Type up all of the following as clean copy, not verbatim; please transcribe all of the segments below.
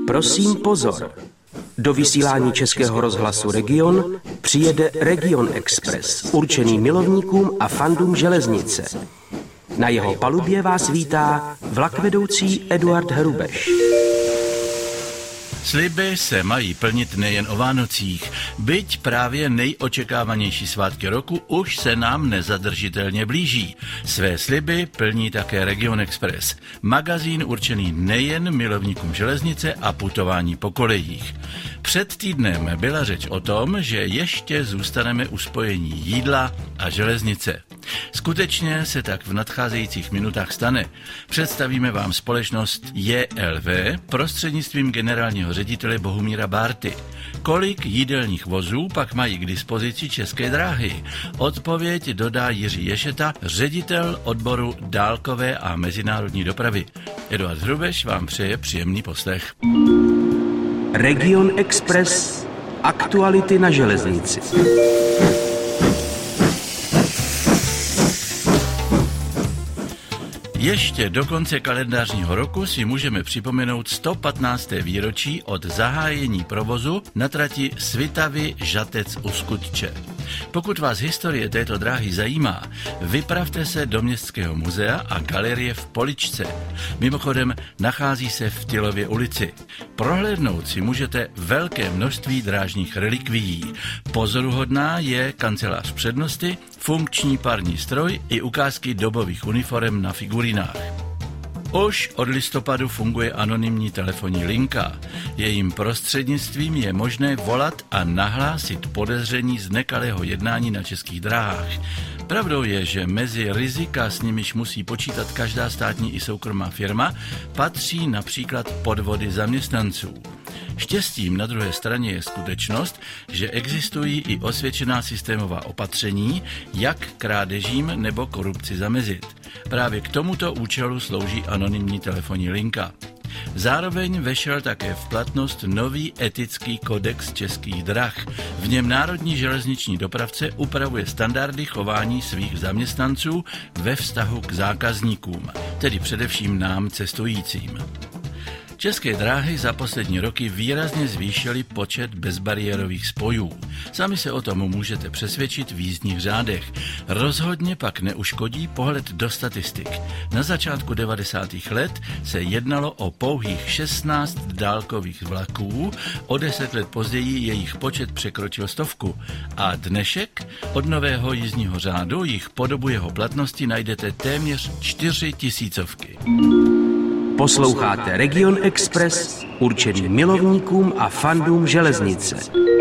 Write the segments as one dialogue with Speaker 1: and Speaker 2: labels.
Speaker 1: Prosím pozor. Do vysílání Českého rozhlasu Region přijede Region Express, určený milovníkům a fandům železnice. Na jeho palubě vás vítá vlakvedoucí Eduard Hrubeš.
Speaker 2: Sliby se mají plnit nejen o Vánocích, byť právě nejočekávanější svátky roku už se nám nezadržitelně blíží. Své sliby plní také Region Express, magazín určený nejen milovníkům železnice a putování po kolejích. Před týdnem byla řeč o tom, že ještě zůstaneme u spojení jídla a železnice. Skutečně se tak v nadcházejících minutách stane. Představíme vám společnost JLV prostřednictvím generálního ředitele Bohumíra Bárty. Kolik jídelních vozů pak mají k dispozici České dráhy? Odpověď dodá Jiří Ješeta, ředitel odboru dálkové a mezinárodní dopravy. Eduard Hrubeš vám přeje příjemný poslech.
Speaker 1: Region Express. Aktuality na železnici.
Speaker 2: Ještě do konce kalendářního roku si můžeme připomenout 115. výročí od zahájení provozu na trati Svitavy-Žatec-Uskutče. Pokud vás historie této dráhy zajímá, vypravte se do Městského muzea a galerie v Poličce. Mimochodem nachází se v Tylově ulici. Prohlédnout si můžete velké množství drážních relikvií. Pozoruhodná je kancelář přednosty, funkční parní stroj i ukázky dobových uniforem na figurinách. Už od listopadu funguje anonymní telefonní linka. Jejím prostřednictvím je možné volat a nahlásit podezření z nekalého jednání na Českých dráhách. Pravdou je, že mezi rizika, s nimiž musí počítat každá státní i soukromá firma, patří například podvody zaměstnanců. Štěstím na druhé straně je skutečnost, že existují i osvědčená systémová opatření, jak krádežím nebo korupci zamezit. Právě k tomuto účelu slouží anonymní telefonní linka. Zároveň vešel také v platnost nový etický kodex Českých drah. V něm národní železniční dopravce upravuje standardy chování svých zaměstnanců ve vztahu k zákazníkům, tedy především nám cestujícím. České dráhy za poslední roky výrazně zvýšily počet bezbariérových spojů. Sami se o tom můžete přesvědčit v jízdních řádech. Rozhodně pak neuškodí pohled do statistik. Na začátku 90. let se jednalo o pouhých 16 dálkových vlaků, o 10 let později jejich počet překročil 100. A dnešek od nového jízdního řádu jich po dobu jeho platnosti najdete téměř 4000.
Speaker 1: Posloucháte Region Express, určený milovníkům a fandům železnice.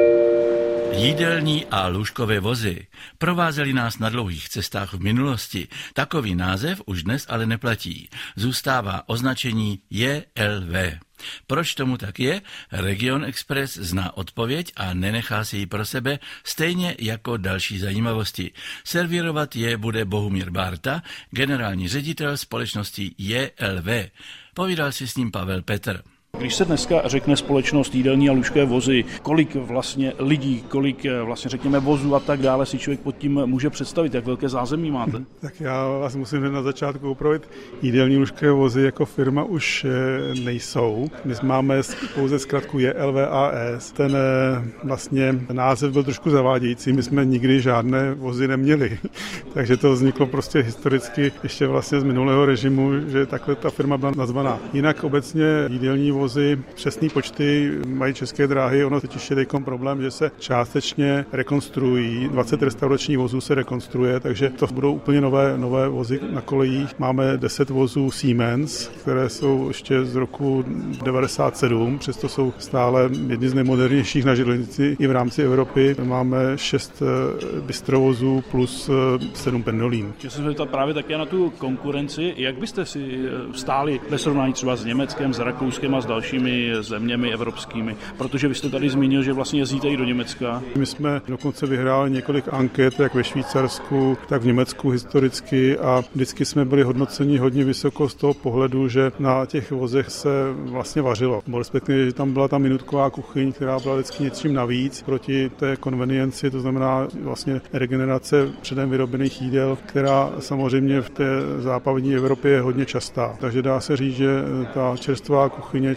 Speaker 2: Jídelní a lůžkové vozy provázely nás na dlouhých cestách v minulosti. Takový název už dnes ale neplatí. Zůstává označení JLV. Proč tomu tak je? Region Express zná odpověď a nenechá si ji pro sebe, stejně jako další zajímavosti. Servírovat je bude Bohumír Bárta, generální ředitel společnosti JLV. Povídal si s ním Pavel Petr.
Speaker 3: Když se dneska řekne společnost jídelní a lůžkové vozy, kolik vlastně lidí, kolik vlastně řekněme vozů a tak dále si člověk pod tím může představit, jak velké zázemí máte?
Speaker 4: Tak já vás musím na začátku opravit. Jídelní lůžkové vozy jako firma už nejsou. My máme pouze zkratku JLVAS. Ten vlastně název byl trošku zavádějící. My jsme nikdy žádné vozy neměli. Takže to vzniklo prostě historicky ještě vlastně z minulého režimu, že takhle ta firma byla nazvaná. Jinak obecně jídelní vozy, přesný počty mají České dráhy, ono totiž je teď problém, že se částečně rekonstruují, 20 restauračních vozů se rekonstruuje, takže to budou úplně nové vozy na kolejích. Máme 10 vozů Siemens, které jsou ještě z roku 97, přesto jsou stále jedni z nejmodernějších na železnici i v rámci Evropy. Máme 6 bystrovozů plus 7 pendolín.
Speaker 3: Chtěl jsem se zeptat právě také na tu konkurenci, jak byste si stáli ve srovnání třeba s Německem, s Rakouskem a s dalšími zeměmi evropskými, protože vy jste tady zmínil, že vlastně jezdíte i do Německa.
Speaker 4: My jsme dokonce vyhráli několik anket, jak ve Švýcarsku, tak v Německu historicky a vždycky jsme byli hodnoceni hodně vysoko z toho pohledu, že na těch vozech se vlastně vařilo. Respektive, že tam byla ta minutková kuchyň, která byla vždycky něčím navíc proti té konvenienci, to znamená vlastně regenerace předem vyrobených jídel, která samozřejmě v té západní Evropě je hodně častá. Takže dá se říct, že ta čerstvá kuchyně,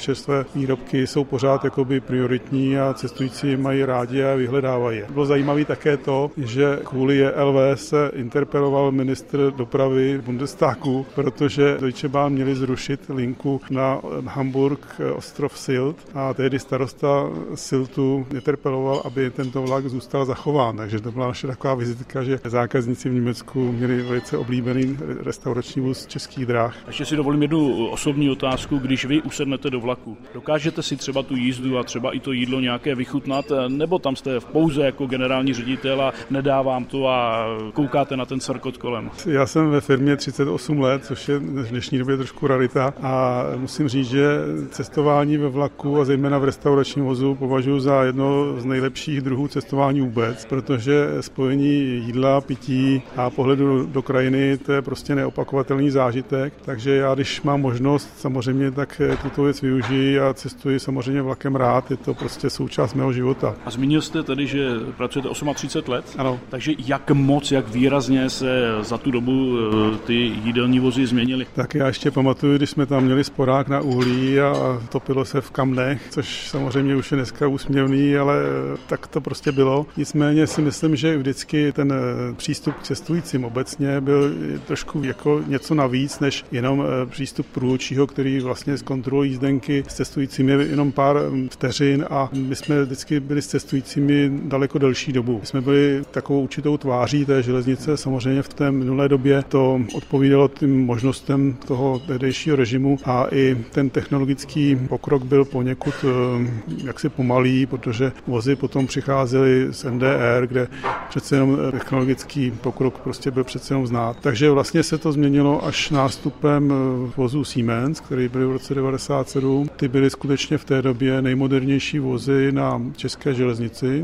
Speaker 4: čerstvé výrobky jsou pořád jakoby prioritní a cestující mají rádi a vyhledávají je. Bylo zajímavé také to, že kvůli JLV se interpeloval ministr dopravy Bundestagu, protože Deutsche Bahn měli zrušit linku na Hamburg ostrov Sylt a tehdy starosta Syltu interpeloval, aby tento vlak zůstal zachován. Takže to byla naše taková vizitka, že zákazníci v Německu měli velice oblíbený restaurační vůz Českých drah.
Speaker 3: Ještě si dovolím jednu osobní otázku. Když vy usednete do vlaku, dokážete si třeba tu jízdu a třeba i to jídlo nějaké vychutnat, nebo tam jste v pouze jako generální ředitel a nedávám to a koukáte na ten srkot kolem?
Speaker 4: Já jsem ve firmě 38 let, což je v dnešní době trošku rarita a musím říct, že cestování ve vlaku a zejména v restauračním vozu považuji za jedno z nejlepších druhů cestování vůbec, protože spojení jídla, pití a pohledu do krajiny, to je prostě neopakovatelný zážitek, takže já, když mám možnost, samozřejmě tak tuto věc využiji a cestuji samozřejmě vlakem rád, je to prostě součást mého života.
Speaker 3: A zmínil jste tedy, že pracujete 38 let?
Speaker 4: Ano.
Speaker 3: Takže jak moc, jak výrazně se za tu dobu ty jídelní vozy změnily?
Speaker 4: Tak já ještě pamatuju, když jsme tam měli sporák na uhlí a topilo se v kamnech, což samozřejmě už je dneska úsměvný, ale tak to prostě bylo. Nicméně si myslím, že vždycky ten přístup k cestujícím obecně byl trošku jako něco navíc, než jenom přístup průvodčího, který vlastně zkontroluje jízdenky s cestujícími jenom pár vteřin a my jsme vždycky byli s cestujícími daleko delší dobu. My jsme byli takovou určitou tváří té železnice, samozřejmě v té minulé době to odpovídalo tím možnostem toho tehdejšího režimu a i ten technologický pokrok byl poněkud jaksi pomalý, protože vozy potom přicházely z NDR, kde přece jenom technologický pokrok prostě byl přece jenom znát. Takže vlastně se to změnilo až nástupem vozů Siemens, který byly v roce 1997. Ty byly skutečně v té době nejmodernější vozy na české železnici.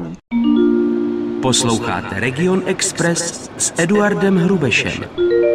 Speaker 1: Posloucháte Region Express s Eduardem Hrubešem.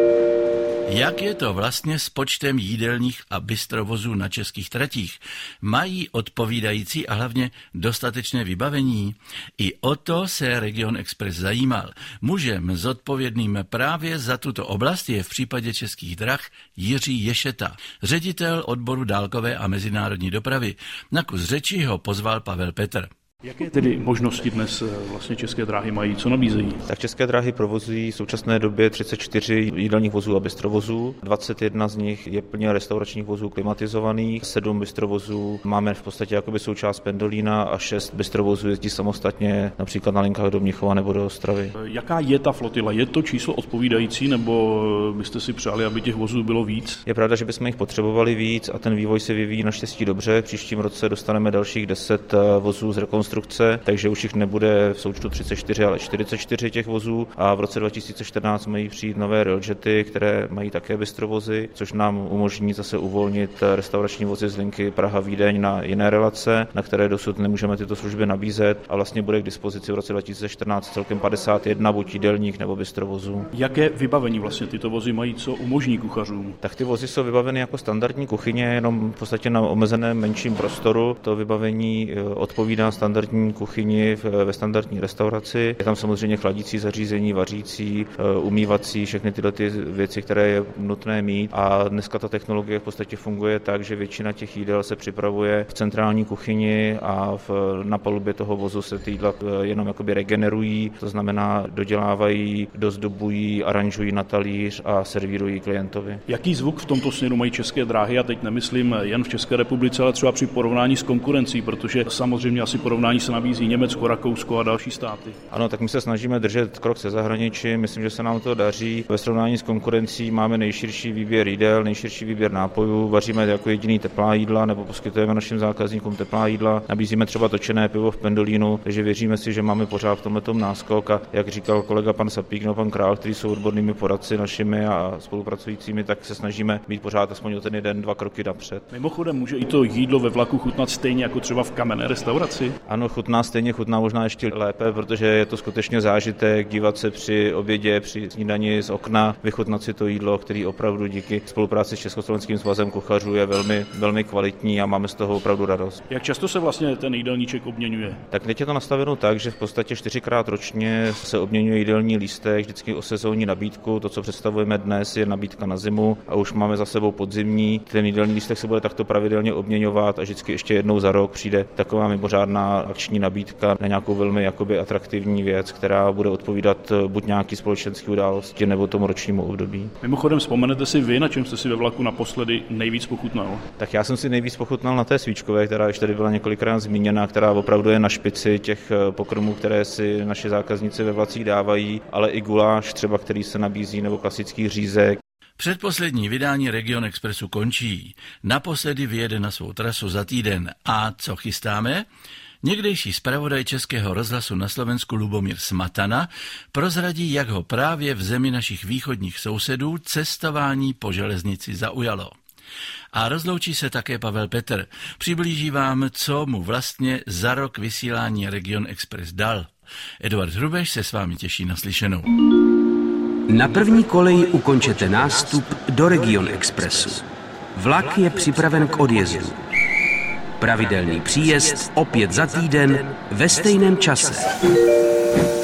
Speaker 2: Jak je to vlastně s počtem jídelních a bystrovozů na českých tratích? Mají odpovídající a hlavně dostatečné vybavení? I o to se Region Express zajímal. Mužem zodpovědným právě za tuto oblast je v případě Českých drah Jiří Ješeta, ředitel odboru dálkové a mezinárodní dopravy. Na kus řeči ho pozval Pavel Petr.
Speaker 3: Jaké tedy možnosti dnes vlastně České dráhy mají, co nabízejí?
Speaker 5: Tak České dráhy provozují v současné době 34 jídelních vozů a bystrovozů. 21 z nich je plně restauračních vozů klimatizovaných, 7 bystrovozů máme v podstatě jakoby součást Pendolina a 6 bystrovozů jezdí samostatně například na linkách do Mnichova nebo do Ostravy.
Speaker 3: Jaká je ta flotila? Je to číslo odpovídající nebo byste si přáli, aby těch vozů bylo víc?
Speaker 5: Je pravda, že bychom jich potřebovali víc a ten vývoj se vyvíjí naštěstí dobře. V příštím roce dostaneme dalších 10 vozů z rekonstrukce, takže už jich nebude v součtu 34, ale 44 těch vozů a v roce 2014 mají přijít nové railjety, které mají také bystrovozy, což nám umožní zase uvolnit restaurační vozy z linky Praha-Vídeň na jiné relace, na které dosud nemůžeme tyto služby nabízet a vlastně bude k dispozici v roce 2014 celkem 51 buď jídelních nebo bystrovozů.
Speaker 3: Jaké vybavení vlastně tyto vozy mají, co umožní kuchařům?
Speaker 5: Tak ty vozy jsou vybaveny jako standardní kuchyně, jenom v podstatě na omezeném menším prostoru. To vybavení odpovídá standardní kuchyni ve standardní restauraci. Je tam samozřejmě chladící zařízení, vařící, umývací, všechny tyhle ty věci, které je nutné mít. A dneska ta technologie v podstatě funguje tak, že většina těch jídel se připravuje v centrální kuchyni a na palubě toho vozu se ty jídla jenom jakoby regenerují, to znamená dodělávají, dozdobují, aranžují na talíř a servírují klientovi.
Speaker 3: Jaký zvuk v tomto směru mají České dráhy? A teď nemyslím jen v České republice, ale třeba při porovnání s konkurencí, protože samozřejmě asi porovnání se nabízí Německo, Rakousko a další státy.
Speaker 5: Ano, tak my se snažíme držet krok se zahraničí, myslím, že se nám to daří. Ve srovnání s konkurencí máme nejširší výběr jídel, nejširší výběr nápojů, vaříme jako jediný teplá jídla nebo poskytujeme našim zákazníkům teplá jídla, nabízíme třeba točené pivo v Pendolínu, takže věříme si, že máme pořád v tomhletom náskok a jak říkal kolega pan Sapík nebo pan Král, kteří jsou odbornými poradci našimi a spolupracujícími, tak se snažíme být pořád aspoň o ten 1-2 kroky napřed.
Speaker 3: Mimochodem může i to jídlo ve vlaku chutnat stejně jako třeba v kamenné restauraci?
Speaker 5: Ano, Ano, chutná možná ještě lépe, protože je to skutečně zážitek dívat se při obědě, při snídani z okna, vychutnat si to jídlo, který opravdu díky spolupráci s Československým svazem kuchařů je velmi, velmi kvalitní a máme z toho opravdu radost.
Speaker 3: Jak často se vlastně ten jídelníček obměňuje?
Speaker 5: Tak teď je to nastaveno tak, že v podstatě 4krát ročně se obměňuje jídelní lístek, vždycky o sezónní nabídku. To, co představujeme dnes, je nabídka na zimu a už máme za sebou podzimní. Ten jídelní lístek se bude takto pravidelně obměňovat a vždycky ještě jednou za rok přijde taková mimořádná akční nabídka na nějakou velmi jakoby atraktivní věc, která bude odpovídat buď nějaký společenský události nebo tomu ročnímu období.
Speaker 3: Mimochodem, vzpomenete si vy, na čem jste si ve vlaku naposledy nejvíc pochutnal?
Speaker 5: Tak já jsem si nejvíc pochutnal na té svíčkové, která ještě tady byla několikrát zmíněna, která opravdu je na špici těch pokrmů, které si naši zákazníci ve vlacích dávají, ale i guláš třeba, který se nabízí, nebo klasický řízek.
Speaker 2: Předposlední vydání Region Expressu končí. Naposledy vyjede na svou trasu za týden. A co chystáme? Někdejší zpravodaj Českého rozhlasu na Slovensku Lubomír Smatana prozradí, jak ho právě v zemi našich východních sousedů cestování po železnici zaujalo. A rozloučí se také Pavel Petr. Přiblíží vám, co mu vlastně za rok vysílání Region Express dal. Eduard Hrubeš se s vámi těší na slyšenou.
Speaker 1: Na první koleji ukončete nástup do Region Expressu. Vlak je připraven k odjezdu. Pravidelný příjezd opět za týden ve stejném čase.